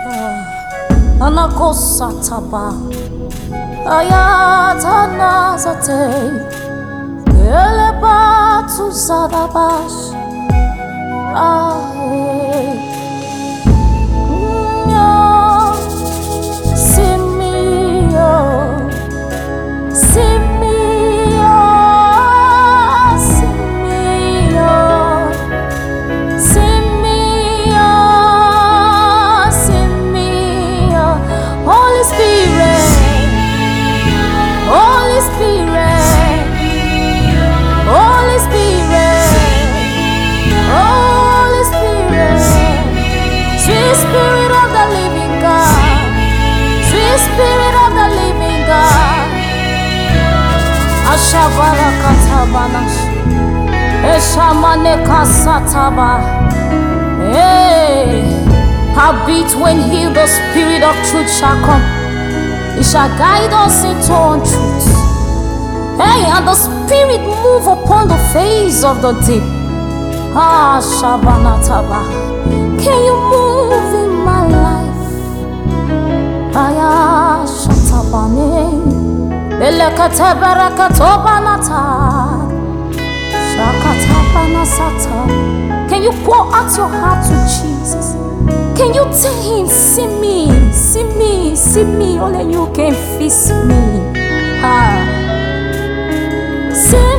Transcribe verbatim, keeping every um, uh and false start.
Anakosataba Ayatana Zate Elebatu Zadabash Ae Simio Simio Simio Simio Simio Holy Spirit Holy Spirit Holy Spirit Holy Spirit Sweet Spirit of the living God Sweet Spirit of the living God Ashabara katabanash Eshamane kasataba Hey Howbeit when he the Spirit of truth shall come, he shall guide us into all truth. Hey, and the Spirit move upon the face of the deep. Ah, Shabanataba, can you move in my life? Aya Shatabane, Belekatabarakatobanata, Shakatabanasata. Can you pour out your heart to Jesus? Can you tell him, see me, see me, see me, only you can fix me. Ah. See